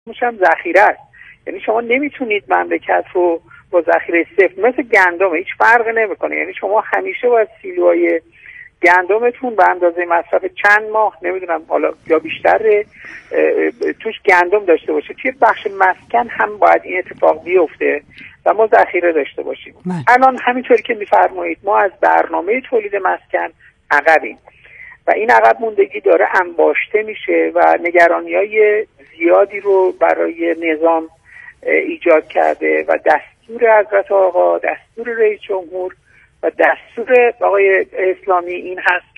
هم ذخیره است. یعنی شما نمیتونید مملکت رو با ذخیره صفر مثل گندم هیچ فرق نمیکنه. یعنی شما همیشه باید سیلوهای گندمتون به اندازه مصرف چند ماه نمیدونم حالا یا بیشتر توش گندم داشته باشه. توی بخش مسکن هم باید این اتفاق بیفته و ما ذخیره داشته باشیم. الان همینطوری که میفرمایید ما از برنامه تولید مسکن عقبیم و این عقب موندگی داره انباشته میشه و نگرانی‌های زیادی رو برای نظام ایجاد کرده و دستور حضرت آقا، دستور رئیس جمهور و دستور آقای اسلامی این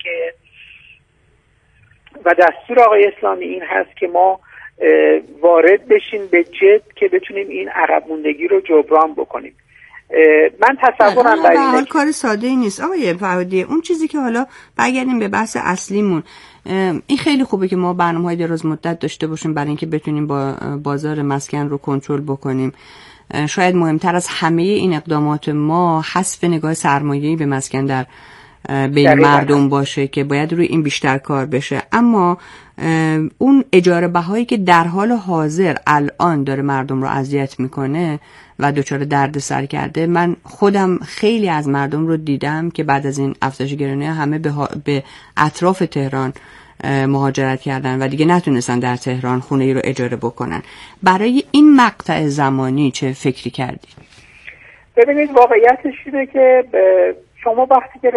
هست که ما وارد بشیم به جد که بتونیم این عقب موندگی رو جبران بکنیم. من تصورم بر اینه کار ساده ای نیست آقای فرهادی. اون چیزی که حالا برگردیم به بحث اصلیمون، این خیلی خوبه که ما برنامه‌های دراز مدت داشته باشیم برای اینکه بتونیم با بازار مسکن رو کنترل بکنیم. شاید مهمتر از همه این اقدامات ما حذف نگاه سرمایه‌ای به مسکن در بین مردم باشه که باید روی این بیشتر کار بشه. اما اون اجاره بهایی که در حال حاضر الان داره مردم رو اذیت میکنه و دچار دردسر کرده، من خودم خیلی از مردم رو دیدم که بعد از این افزایش گرانی همه به اطراف تهران مهاجرت کردن و دیگه نتونستن در تهران خونه ای رو اجاره بکنن. برای این مقطع زمانی چه فکری کردید؟ ببینید واقعیتش اینه که شما وقتی که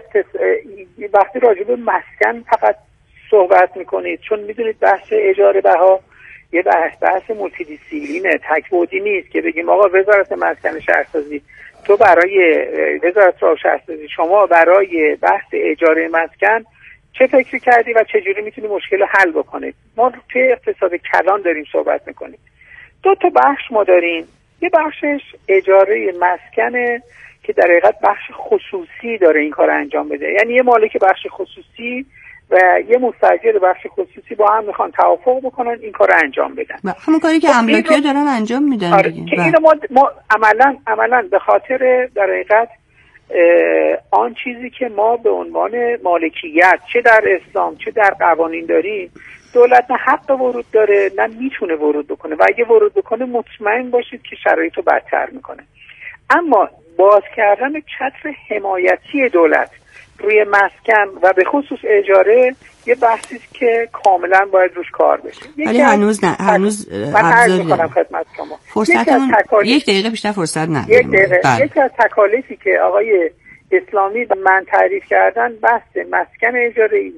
راجب مسکن فقط صحبت میکنید، چون میدونید بحث اجاره بها یه بحث مولتی دیسیپلینه، تک بعدی نیست که بگیم آقا وزارت مسکن شهرسازی تو برای وزارت راه شهرسازی شما برای بحث اجاره مسکن چه فکری کردی و چجوری میتونی مشکل رو حل بکنید. ما توی اقتصاد کلان داریم صحبت میکنیم. دو تا بخش ما داریم. یه بخشش اجاره مسکنه که در حقیقت بخش خصوصی داره این کار انجام بده، یعنی یه مالک بخش خصوصی و یه مستاجر بخش خصوصی با هم میخوان توافق بکنن این کار انجام بدن. همون کاری که املاکی‌ها دارن انجام میدن. آره که اینو ما عملاً به خاطر در حقیقت آن چیزی که ما به عنوان مالکیت چه در اسلام چه در قوانین داریم، دولت نه حق ورود داره نه میتونه ورود بکنه و اگه ورود بکنه مطمئن باشید که شرایط رو بدتر میکنه. اما باز کردن چتر حمایتی دولت روی مسکن و به خصوص اجاره یه بحثی است که کاملا باید روش کار بشه. ولی هنوز من عرض می‌کنم خدمت شما یک دقیقه بیشتر فرصت نداریم. یکی از تکالیفی که آقای اسلامی من تعریف کردن بحث مسکن اجاره‌ای،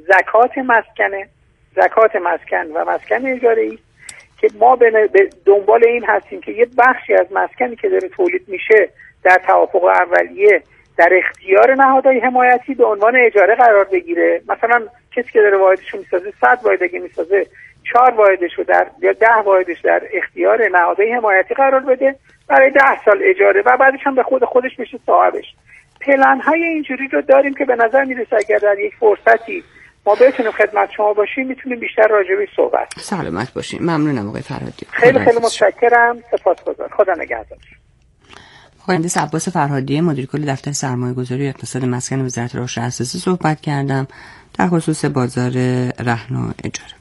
زکات مسکن و مسکن اجاره‌ای که ما به دنبال این هستیم که یه بخشی از مسکنی که داره تولید میشه در توافق اولیه در اختیار نهادهای حمایتی به عنوان اجاره قرار بگیره. مثلا کسی که داره واحدشو میسازه 100 واحد اگه میسازه 4 واحدشو یا 10 واحدش در اختیار نهادهای حمایتی قرار بده برای 10 سال اجاره و بعدش هم به خودش بشه صاحبش. پلن‌های اینجوری رو داریم که به نظر میرسه اگر در یک فرصتی ما بتونیم خدمت شما باشیم میتونیم بیشتر راجع بهش صحبت. سلامت باشین. ممنونم آقای فرهادی. خیلی متشکرم. سپاسگزارم. خدا نگهدار. مهندس عباس فرهادی مدیر کل دفتر سرمایه‌گذاری و اقتصاد مسکن وزارت راه و شهرسازی صحبت کردم در خصوص بازار رهن و اجاره.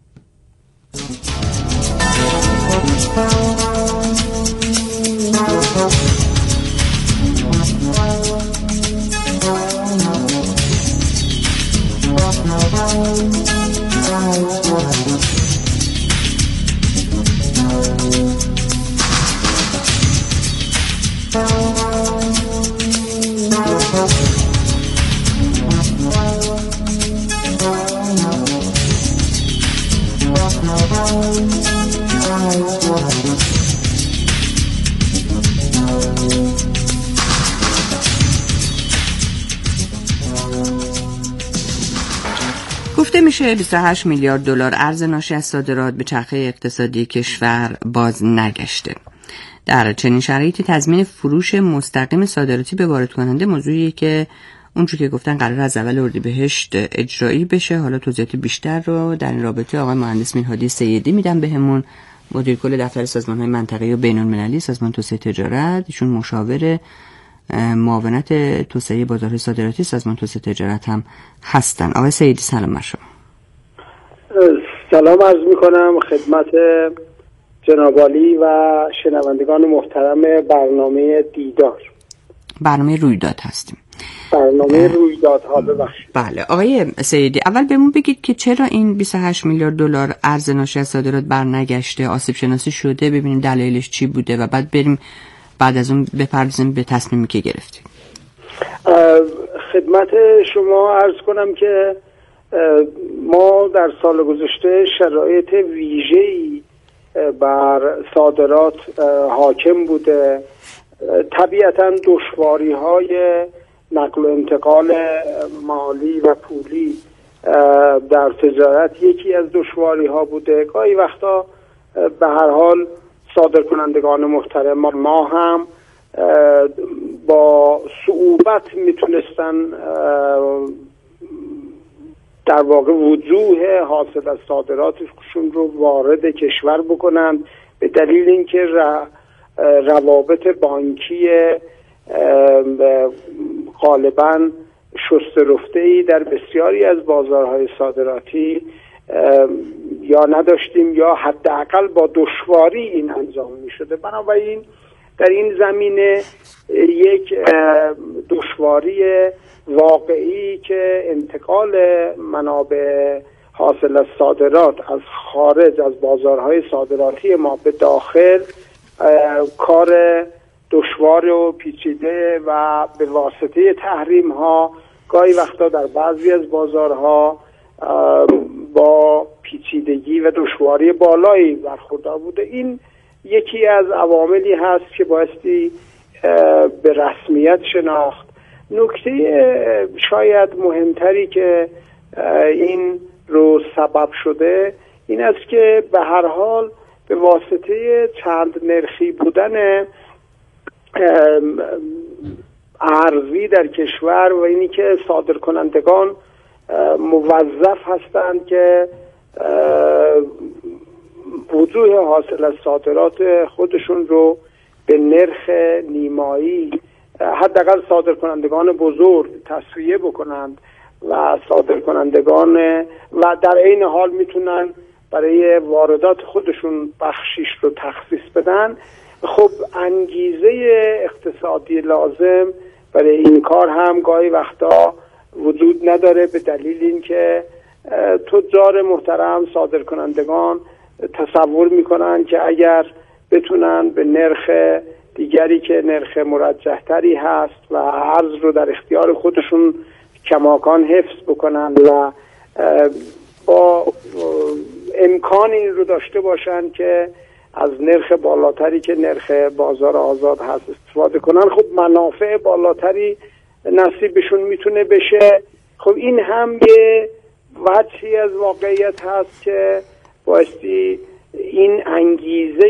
گفته میشه 28 میلیارد دلار ارز ناشی از صادرات به چرخه اقتصادی کشور باز نگشته. در چنین شرایطی تضمین فروش مستقیم صادراتی به وارد کننده موضوعیه که اونجور که گفتن قرار از اول اردیبهشت اجرایی بشه. حالا توضیحات بیشتر رو در این رابطه آقای مهندس میرهادی سیدی میدن بهمون، مدیر کل دفتر سازمان‌های منطقه‌ای و بین‌المللی سازمان توسعه تجارت. ایشون مشاور معاونت توسعه بازار صادراتی سازمان توسعه تجارت هم هستن. آقای سیدی سلام بر شما. سلام عرض میکنم خدمت جناب عالی و شنوندگان محترم برنامه دیدار. برنامه رویداد هستیم. برنامه رویدادها ببخشید. بله آقای سیدی، اول بهمون بگید که چرا این 28 میلیارد دلار ارز ناشی از صادرات برنگشته، آسیب شناسی شده، ببینیم دلایلش چی بوده و بعد بریم بعد از اون بپردازیم به تصمیمی که گرفتیم. خدمت شما عرض کنم که ما در سال گذشته شرایط ویژه‌ای بر صادرات حاکم بوده. طبیعتاً دشواری‌های نقل و انتقال مالی و پولی در تجارت یکی از دشواری‌ها بوده. گاهی وقتا به هر حال صادرکنندگان محترم ما هم با صعوبت میتونستن در واقع وجوه حاصل از صادراتشون رو وارد کشور بکنند، به دلیل اینکه روابط بانکی غالباً شسته رفته‌ای در بسیاری از بازارهای صادراتی یا نداشتیم یا حداقل با دشواری این انجام می‌شده. بنابراین در این زمینه یک دشواری واقعی که انتقال منابع حاصل از صادرات از خارج از بازارهای صادراتی ما به داخل کار دشوار و پیچیده و به واسطه تحریم ها گاهی وقتا در بعضی از بازارها با پیچیدگی و دشواری بالایی برخوردار بوده. این یکی از عواملی هست که بایستی به رسمیت شناخت. نکته شاید مهمتری که این رو سبب شده این است که به هر حال به واسطه چند نرخی بودن ارزی در کشور و اینی که صادرکنندگان موظف هستند که وجوه حاصل از صادرات خودشون رو به نرخ نیمایی، حداقل صادرکنندگان بزرگ، تسویه بکنند و صادرکنندگان و در عین حال میتونن برای واردات خودشون بخشیش رو تخصیص بدن. خب انگیزه اقتصادی لازم برای این کار هم گاهی وقتا وجود نداره، به دلیل اینکه تجار محترم صادرکنندگان تصور میکنن که اگر بتونن به نرخ دیگری که نرخ مرجح تری هست و ارز رو در اختیار خودشون کماکان حفظ بکنن و با امکان این رو داشته باشن که از نرخ بالاتری که نرخ بازار آزاد هست استفاده کنن، خب منافع بالاتری نصیبشون میتونه بشه. خب این هم یه وجهی از واقعیت هست که بایستی این انگیزه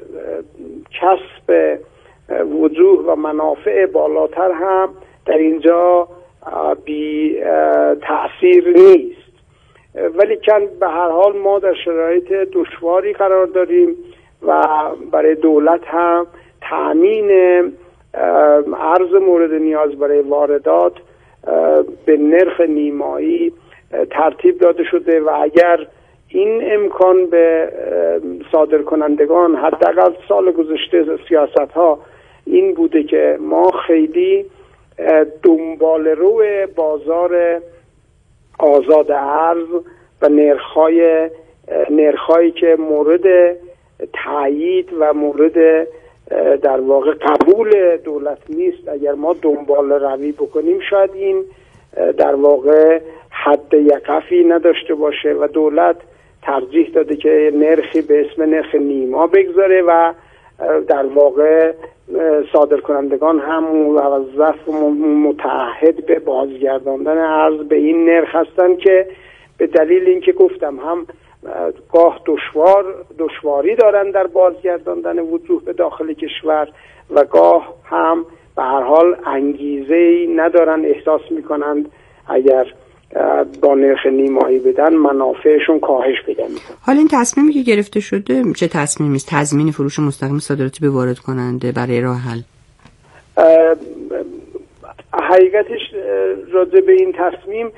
کسب وجوه و منافع بالاتر هم در اینجا بی تأثیر نیست. ولی که به هر حال ما در شرایط دشواری قرار داریم و برای دولت هم تأمین ارز مورد نیاز برای واردات به نرخ نیمایی ترتیب داده شده و اگر این امکان به صادرکنندگان، حداقل سال گذشته سیاست ها این بوده که ما خیلی دنبال رو بازار آزاد ارز و نرخ‌هایی که مورد تایید و مورد در واقع قبول دولت نیست، اگر ما دنبال روی بکنیم شاید این در واقع حد یقفی نداشته باشه و دولت ترجیح داده که نرخی به اسم نرخ نیما بگذاره و در واقع صادرکنندگان هم موظف و متعهد به بازگرداندن ارز به این نرخ هستند که به دلیل اینکه گفتم هم گاه دشواری دارن در بازگرداندن وجوه به داخل کشور و گاه هم به هر حال انگیزه‌ای ندارن، احساس میکنند اگر با نرخ نیمایی بدن منافعشون کاهش پیدا میکنه. حالا این تصمیمی که گرفته شده چه تصمیمی است؟ تضمین فروش مستقیم صادراتی به وارد کننده برای راه حل؟ حقیقتش راجع به این تصمیم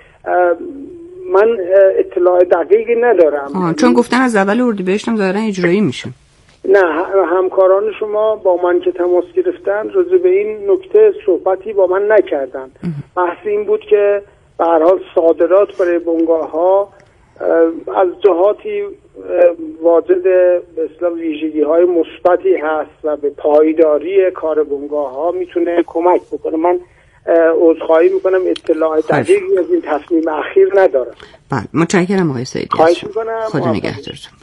من اطلاع دقیقی ندارم. چون گفتن از اول اردیبهشت هم ظاهرا اجرایی میشه. نه، همکاران شما با من که تماس گرفتن راجع به این نکته صحبتی با من نکردن. بحث این بود که به هر حال صادرات برای بنگاه‌ها از جهاتی واجد به اصطلاح ویژگی‌های مثبتی هست و به پایداری کار بنگاه‌ها میتونه کمک بکنه. من عذرخواهی میکنم اطلاع دقیقی از این تصمیم اخیر ندارم. بله، متشکرم آقای سیدی. خواهش میکنم. خدا نگهدارتون.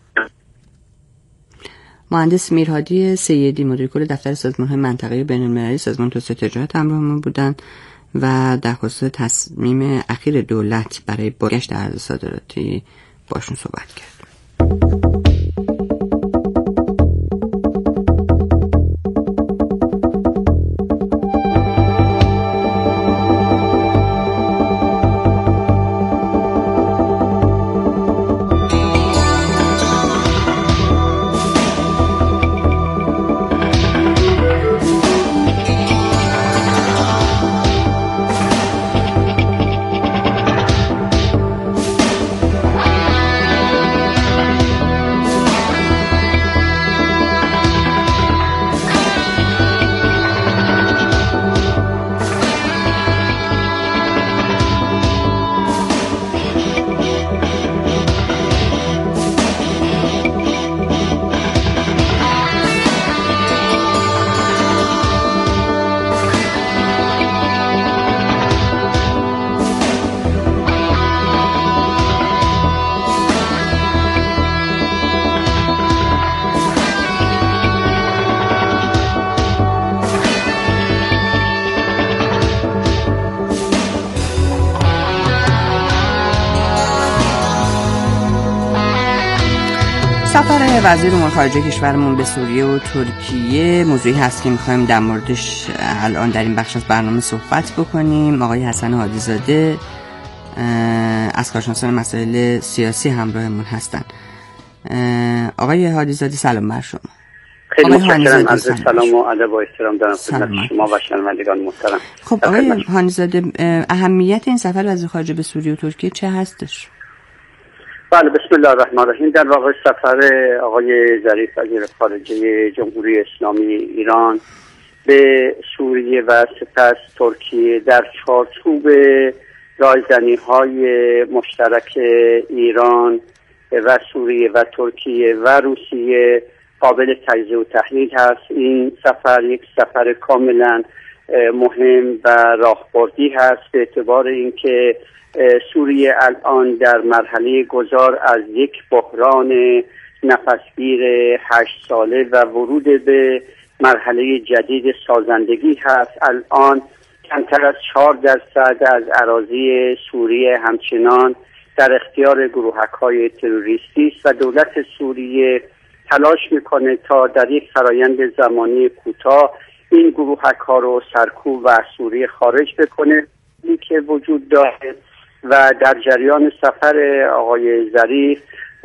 مهندس میرهادی سیدی، مدیر کل دفتر سازمان‌های منطقه‌ای بین‌المللی سازمان توسعه تجارت همراهمون بودند و در خصوص تصمیم اخیر دولت برای بازگشت ارز صادراتی باشون صحبت کرد. سفر وزیر امور خارجه کشورمون به سوریه و ترکیه موضوعی هست که می‌خوایم در موردش الان در این بخش از برنامه صحبت بکنیم. آقای حسن هادی زاده از کارشناسان مسائل سیاسی همراهمون هستن. آقای هادی زاده سلام بر شما. خیلی متشکرم. از سلام و ادب و احترام دارم خدمت شما و شنوندگان محترم. خب آقای هادی زاده، اهمیت این سفر وزیر خارجه به سوریه و ترکیه چه هستش؟ بله، بسم الله الرحمن الرحیم. در واقع سفر آقای ظریف وزیر خارجه جمهوری اسلامی ایران به سوریه و سپس ترکیه در چارچوب رایزنی‌های مشترک ایران و سوریه و ترکیه و روسیه قابل تجزیه و تحلیل هست. این سفر یک سفر کاملا مهم و راهبردی هست به اعتبار اینکه سوریه الان در مرحله گذار از یک بحران نفسگیر 8 ساله و ورود به مرحله جدید سازندگی هست. الان کمتر از 4% از اراضی سوریه همچنان در اختیار گروهک‌های تروریستی است و دولت سوریه تلاش میکنه تا در یک فرایند زمانی کوتاه این گروهک‌ها رو سرکوب و از سوریه خارج بکنه که وجود داره. و در جریان سفر آقای ظریف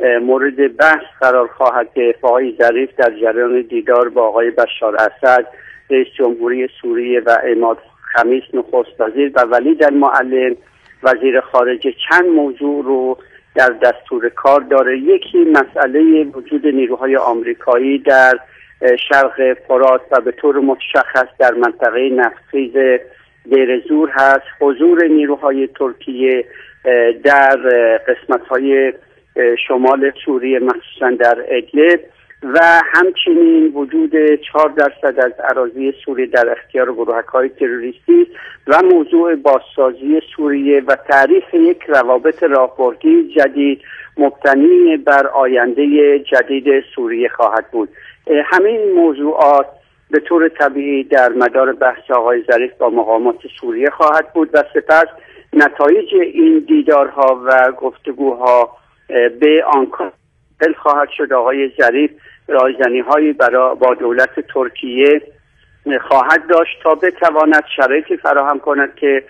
مورد بحث قرار خواهد گرفت. آقای ظریف در جریان دیدار با آقای بشار اسد رئیس جمهوری سوریه و عماد خمیس نخست وزیر و ولید المعلم وزیر خارجه چند موضوع رو در دستور کار داره. یکی مسئله وجود نیروهای آمریکایی در شرق فرات و به طور مشخص در منطقه نفتخیز دیر زور هست. حضور نیروهای ترکیه در قسمت‌های شمال سوریه مخصوصا در ادلب و همچنین وجود 4% از اراضی سوریه در اختیار گروهک‌های تروریستی و موضوع بازسازی سوریه و تعریف یک روابط راهبردی جدید مبتنی بر آینده جدید سوریه خواهد بود. همه این موضوعات به طور طبیعی در مدار بحث آقای ظریف با مقامات سوریه خواهد بود و سپس نتایج این دیدارها و گفتگوها به آنکار خواهد شد. آقای ظریف رایزنی‌هایی با دولت ترکیه خواهد داشت تا بتواند شرایطی فراهم کند که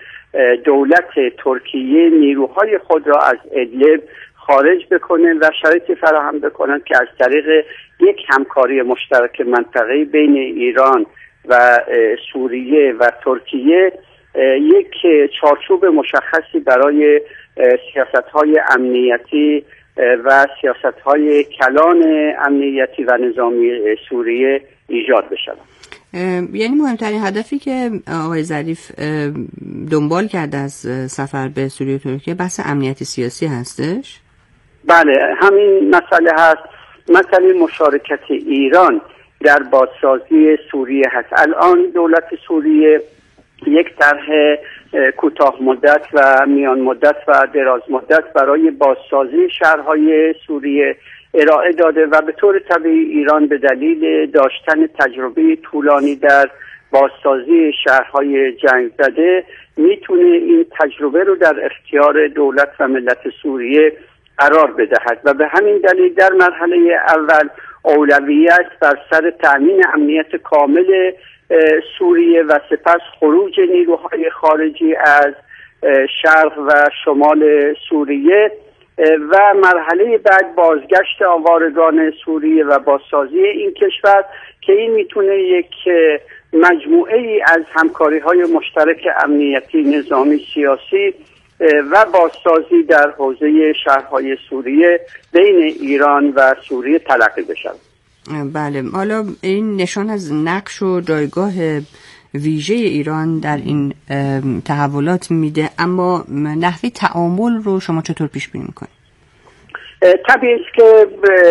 دولت ترکیه نیروهای خود را از ادلب خارج بکنه و شرایطی فراهم بکنند که از طریق یک همکاری مشترک منطقه‌ای بین ایران و سوریه و ترکیه یک چارچوب مشخصی برای سیاست‌های امنیتی و سیاست‌های کلان امنیتی و نظامی سوریه ایجاد بشود. یعنی مهمترین هدفی که آقای ظریف دنبال کرده از سفر به سوریه و ترکیه بحث امنیتی سیاسی هستش؟ بله، همین مسئله هست. مسئله مشارکت ایران در بازسازی سوریه هست. الان دولت سوریه یک طرح کوتاه مدت و میان مدت و دراز مدت برای بازسازی شهرهای سوریه ارائه داده و به طور طبیعی ایران به دلیل داشتن تجربه طولانی در بازسازی شهرهای جنگ زده میتونه این تجربه رو در اختیار دولت و ملت سوریه قرار بدهد و به همین دلیل در مرحله اول اولویت بر سر تأمین امنیت کامل سوریه و سپس خروج نیروهای خارجی از شرق و شمال سوریه و مرحله بعد بازگشت آوارگان سوریه و بازسازی این کشور که این میتونه یک مجموعه ای از همکاری‌های مشترک امنیتی، نظامی، سیاسی و بازسازی در حوزه شهرهای سوریه بین ایران و سوریه تلقی بشود. بله، حالا این نشان از نقش و جایگاه ویژه ایران در این تحولات میده، اما نحوه تعامل رو شما چطور پیش بینی میکنید؟ طبیعی است که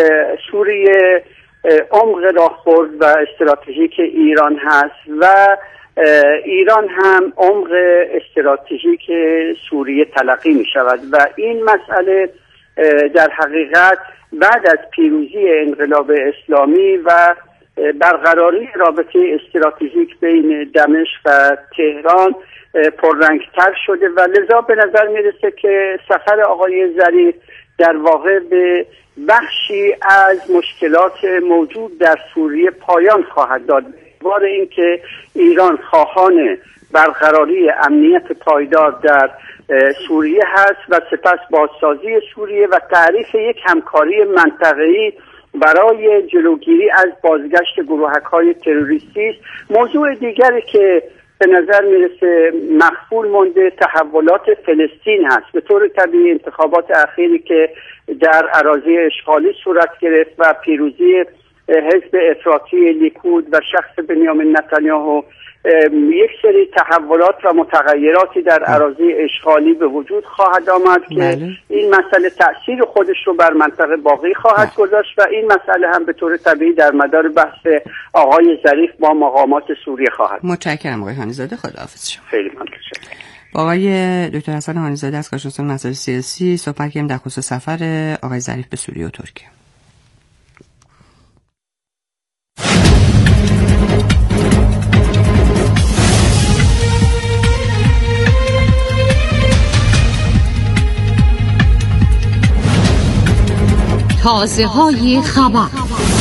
سوریه عمق راهبرد و استراتژیک ایران هست و ایران هم عمق استراتژیک سوریه تلقی می شود و این مسئله در حقیقت بعد از پیروزی انقلاب اسلامی و برقراری رابطه استراتژیک بین دمشق و تهران پررنگتر شده و لذا به نظر میرسه که سفر آقای ظریف در واقع به بخشی از مشکلات موجود در سوریه پایان خواهد داد. بار اینکه ایران خواهان برقراری امنیت پایدار در سوریه هست و سپس بازسازی سوریه و تعریف یک همکاری منطقه‌ای برای جلوگیری از بازگشت گروهک‌های تروریستی است. موضوع دیگری که به نظر میرسه مخفول مونده تحولات فلسطین هست. به طور طبیعی انتخابات اخیری که در اراضی اشغالی صورت گرفت و پیروزی حزب افراطی لیکود و شخص بنیامین نتانیاهو یک سری تحولات و متغیراتی در اراضی اشغالی به وجود خواهد آمد که این مسئله تأثیر خودش رو بر منطقه باقی خواهد گذاشت و این مسئله هم به طور طبیعی در مدار بحث آقای ظریف با مقامات سوریه خواهد. متشکرم آقای هانیزاده، خداحافظ شما. خیلی متشکرم. با آقای دکتر حسن هانیزاده از کارشناسان مسائل سیاسی صحبت کردیم در خصوص سفر آقای ظریف به سوریه و ترکیه. تازه‌های خبر.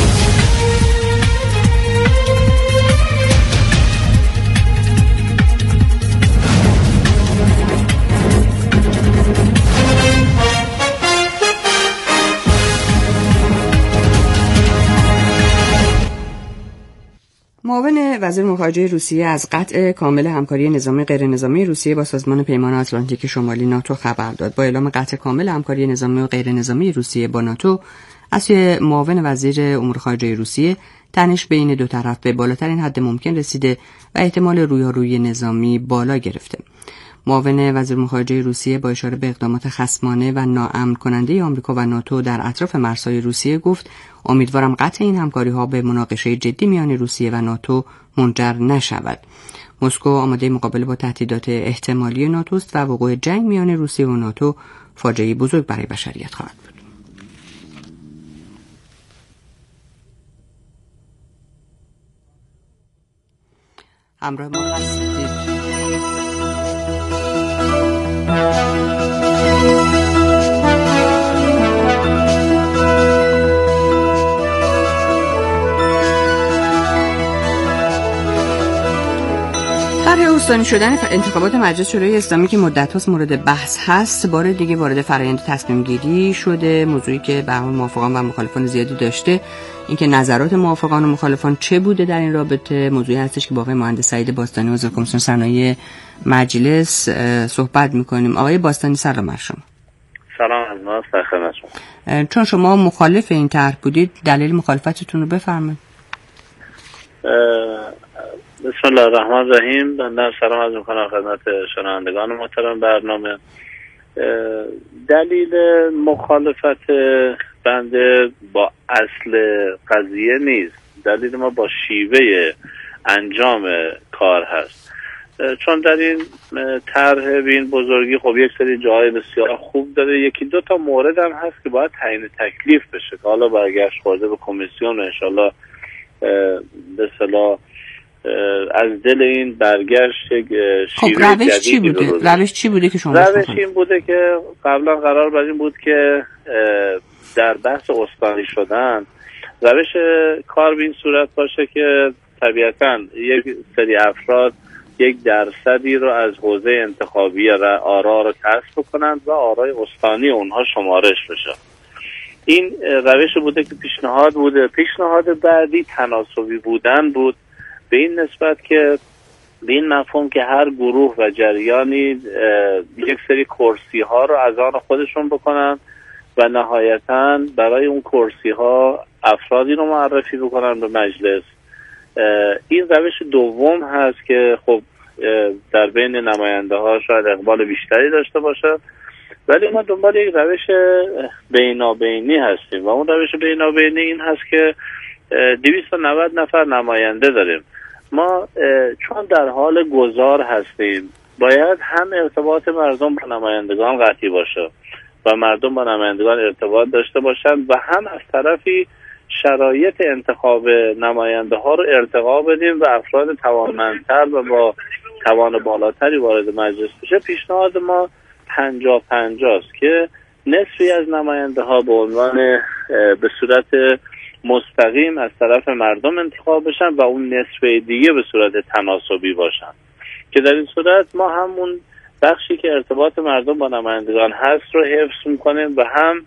معاون وزیر امور خارجه روسیه از قطع کامل همکاری نظامی غیر نظامی روسیه با سازمان پیمان آتلانتیک شمالی ناتو خبر داد. با اعلام قطع کامل همکاری نظامی و غیر نظامی روسیه با ناتو، از سوی معاون وزیر امور خارجه روسیه تنش بین دو طرف به بالاترین حد ممکن رسیده و احتمال رویارویی نظامی بالا گرفته. معاون وزیر امور خارجه روسیه با اشاره به اقدامات خصمانه و ناامن کننده آمریکا و ناتو در اطراف مرزهای روسیه گفت: امیدوارم قطع این همکاری‌ها به مناقشه جدی میان روسیه و ناتو منجر نشود. مسکو آماده مقابله با تهدیدات احتمالی ناتو است و وقوع جنگ میان روسیه و ناتو فاجعه‌ای بزرگ برای بشریت خواهد بود. همراه ما هستید. طرح استانی شدن انتخابات مجلس شورای اسلامی که مدت هاست مورد بحث هست، بار دیگه وارد فرآیند تصمیم گیری شده. موضوعی که به حال موافقان و مخالفان زیادی داشته، اینکه نظرات موافقان و مخالفان چه بوده در این رابطه، موضوعی هستش که با آقای مهندس سعید باستانی عضو کمیسیون صنایع مجلس صحبت می‌کنیم. آقای باستانی سلام بر شما. سلام از ما خدمتتون. چون شما مخالف این طرح بودید دلیل مخالفتتون رو بفرمایید. بسم الله الرحمن الرحیم. بنده سلام عرض می‌کنم خدمت شنوندگان محترم برنامه. دلیل مخالفت بنده با اصل قضیه نیست، دلیل ما با شیوه انجام کار هست. چون در این طرح به این بزرگی خب یک سری جای بسیار خوب داره، یکی دو تا مورد هم هست که باید تعیین تکلیف بشه که حالا برگشت خورده به کمیسیون و انشالله به اصطلاح از دل این برگشت شیوه جدیدی بوده. روش چی بوده که شما روش این بوده که قبلا قرار بر این بود که در بحث استانی شدن روش کار به این صورت باشه که طبیعتاً یک سری افراد یک درصدی رو از حوزه انتخابی آرا رو کسب کنند و آرای استانی اونها شمارش بشه. این روش بوده که پیشنهاد بوده. پیشنهاد بعدی تناسبی بودن بود، به این نسبت که به این مفهوم که هر گروه و جریانی یک سری کرسی ها رو از آن خودشون بکنن و نهایتاً برای اون کرسی ها افرادی رو معرفی بکنن به مجلس. این روش دوم هست که خب در بین نماینده ها شاید اقبال بیشتری داشته باشه، ولی ما دنبال یک روش بینابینی هستیم و اون روش بینابینی این هست که 290 نفر نماینده داریم. ما چون در حال گذار هستیم باید هم ارتباط مردم با نمایندگان قطعی باشه و مردم با نمایندگان ارتباط داشته باشند و هم از طرفی شرایط انتخاب نماینده ها رو ارتقا بدیم و افراد توانمندتر و با توان بالاتری وارد مجلس بشه. پیشنهاد ما 50-50 است که نصفی از نماینده ها به عنوان به صورت مستقیم از طرف مردم انتخاب بشن و اون نصف دیگه به صورت تناسبی باشن، که در این صورت ما همون بخشی که ارتباط مردم با نمایندگان هست رو حفظ میکنیم و هم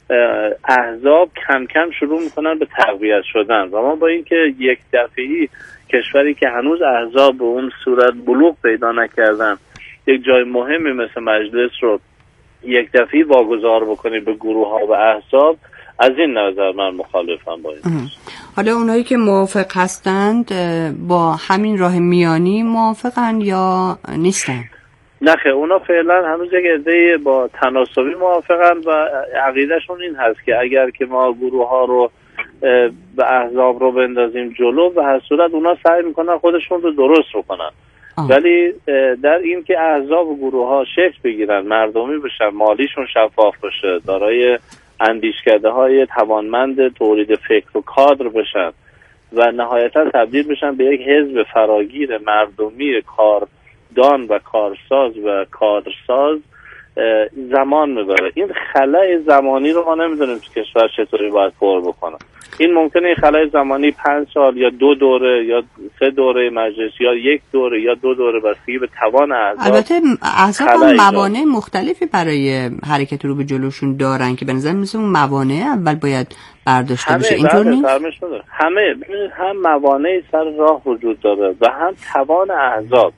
احزاب کم کم شروع میکنن به تقویت شدن و ما با اینکه یک دفعی کشوری که هنوز احزاب به اون صورت بلوغ پیدا نکردن یک جای مهمی مثل مجلس رو یک دفعی واگذار بکنیم به گروه ها و احزاب، از این نظر من مخالفم با این. حالا اونایی که موافق هستند با همین راه میانی موافقن یا نیستن؟ نه، اونا فعلا هنوز یک عده با تناسبی موافقن و عقیدهشون این هست که اگر که ما گروه ها رو به احزاب رو بندازیم جلو و هر صورت اونا سعی میکنن خودشون رو درست بکنن، ولی در این که احزاب و گروه ها شکل بگیرن، مردمی بشن، مالیشون شفاف باشه، دارای اندیشکده های توانمند تولید فکر و کادر بشن و نهایتا تبدیل بشن به یک حزب فراگیر مردمی کاردان و کارساز و کادرساز، زمان میبره. این خلأ زمانی رو ما نمیدونیم تو کشور چطوری باید پر بکنه. این ممکنه این خلأ زمانی 5 سال یا 2 دوره یا 3 دوره مجلس یا 1 دوره یا 2 دوره بستگی به توان احزاب. البته احزاب هم موانع مختلفی برای حرکت رو به جلوشون دارن که به نظر میاد اون موانع اول باید برداشته بشه. اینطور نیست؟ همه هم موانعی سر راه وجود داره و هم توان احزاب.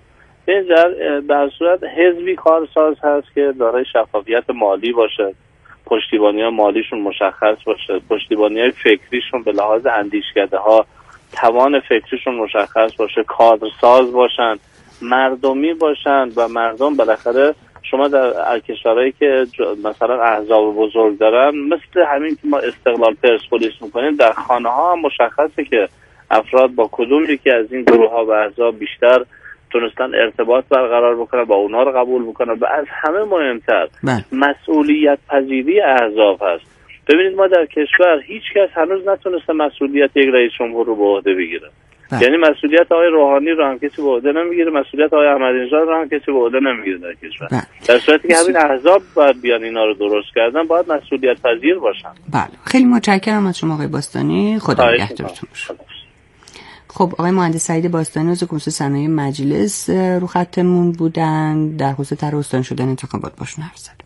در صورت حزبی کارساز هست که دارای شفافیت مالی باشه، پشتیبانی مالیشون مشخص باشه، پشتیبانی فکریشون به لحاظ اندیشکده ها توان فکریشون مشخص باشه، کادرساز باشن، مردمی باشن و مردم بالاخره شما در کشورهایی که مثلا احزاب بزرگ دارن مثل همین که ما استقلال پرسپولیس میکنیم، در خانه ها هم مشخصه که افراد با کدوم یکی از این گروه ها و احزاب بیشتر تونستن ارتباط برقرار بکنن، با اونها رو قبول بکنن و از همه مهمتر مسئولیت پذیری احزاب هست. ببینید ما در کشور هیچ کس هنوز نتونسته مسئولیت یک رئیس جمهور رو به عهده بگیره. یعنی مسئولیت آقای روحانی رو هم کسی به عهده نمیگیره، مسئولیت آقای احمدی‌نژاد رو هم کسی به عهده نمیگیره در کشور. در صورتی که همین احزاب باید بیان اینا رو درست کردن، باید مسئولیت پذیر باشن. بله، خیلی متشکرم از شما آقای باستانی. خدا نگهدارتون باشه. خب آقای مهندس سعید باستانی از کمیسیون صنایع مجلس رو خطمون بودن، در خصوص طرح استانی شدن انتخابات باشون حرف زدیم.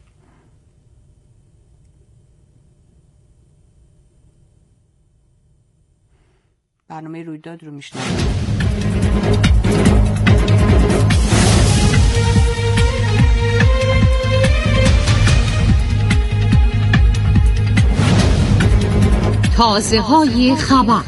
برنامه رویداد رو میشنویم. تازه‌های خبر.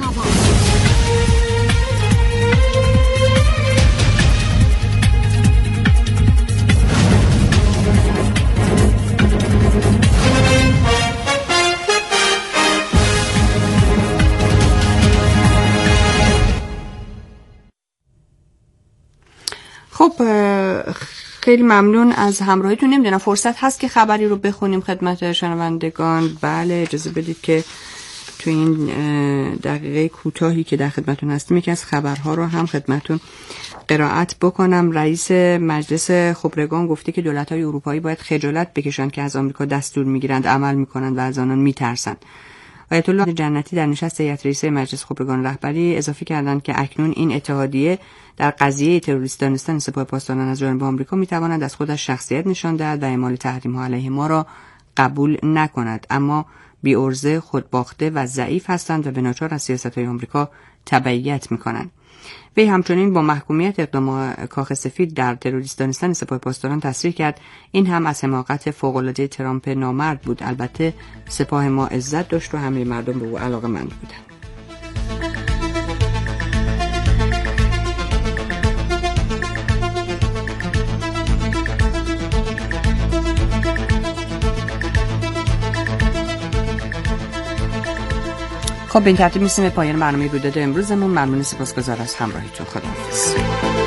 خب خیلی ممنون از همراهیتون. نمیدونم فرصت هست که خبری رو بخونیم خدمت شنوندگان؟ بله اجازه بدید که تو این دقیقه کوتاهی که در خدمتون هستیم یکی از خبرها رو هم خدمتون قرائت بکنم. رئیس مجلس خبرگان گفته که دولت‌های اروپایی باید خجالت بکشند که از آمریکا دستور میگیرند، عمل میکنند و از آنان میترسند. آیت الله جنتی در نشست هیئت رئیسه مجلس خبرگان رهبری اضافه کردند که اکنون این اتحادیه در قضیه تروریست دانستن سپاه پاسداران از جانب آمریکا میتواند از خودش شخصیت نشان دهد و اعمال تحریم‌ها علیه ما را قبول نکند، اما بی عرضه، خودباخته و ضعیف هستند و به ناچار از سیاست‌های آمریکا تبعیت می‌کنند. وی همچنین با محکومیت اقدام کاخ سفید در تروریست دانستن سپاه پاسداران تصریح کرد این هم از حماقت فوق‌العاده ترامپ نامرد بود. البته سپاه ما عزت داشت و همه مردم به او علاقه‌مند بودند. خب به این ترتیب می‌رسیم به پایان برنامه رویداد امروزمون. ممنون، سپاسگزار از همراهیتون. خداحافظ.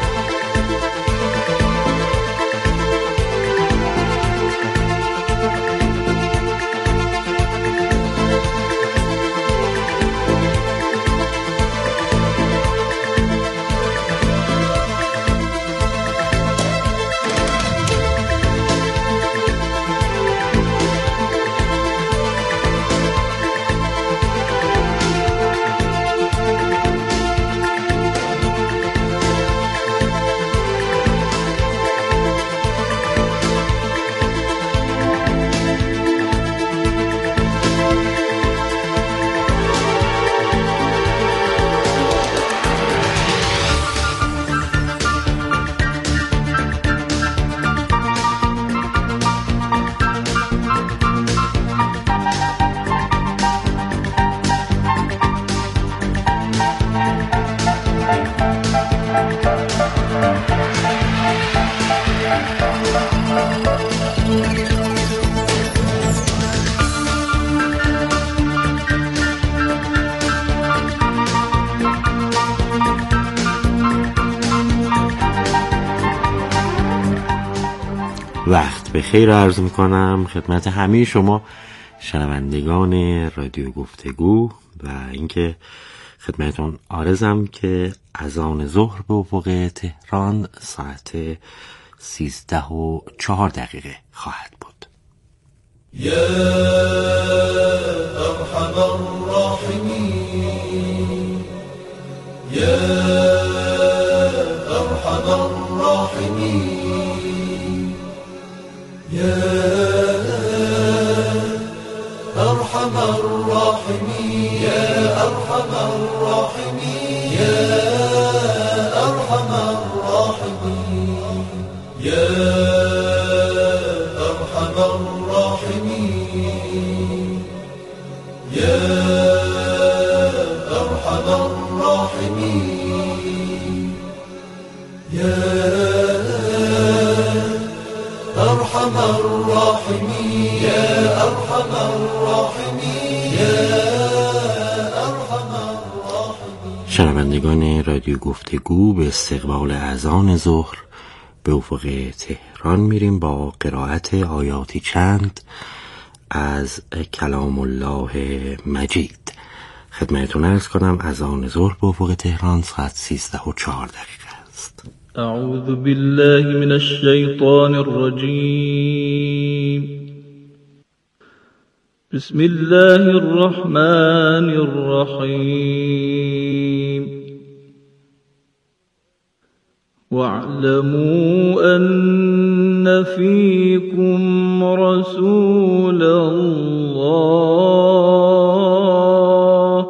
وقت بخیر عرض میکنم خدمت همه شما شنوندگان رادیو گفتگو و اینکه خدمتون عارضم که اذان ظهر به افق تهران ساعت 13:04 خواهد بود. یا ارحم الراحمین، یا ارحم الراحمین، یا ارحم الراحمین، یا ارحم الراحمین، یا ارحم الراحمین، یا ارحم الراحمین، یا ارحم الراحمین، یا ارحم الراحمین، یا ارحم الراحمین، یا ارحم الراحمین. شنوندگان رادیو گفتگو به استقبال اذان ظهر به افق تهران میریم با قرائت آیاتی چند از کلام الله مجید. خدمتتون عرض کنم اذان ظهر به افق تهران ساعت 13:04 است. اعوذ بالله من الشیطان الرجیم. بسم الله الرحمن الرحیم. واعلموا أن فيكم رسول الله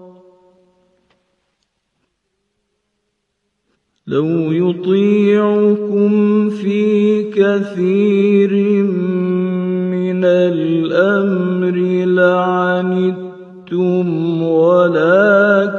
لو يطيعكم في كثير من الأمر لعنتم أشركتم ولكن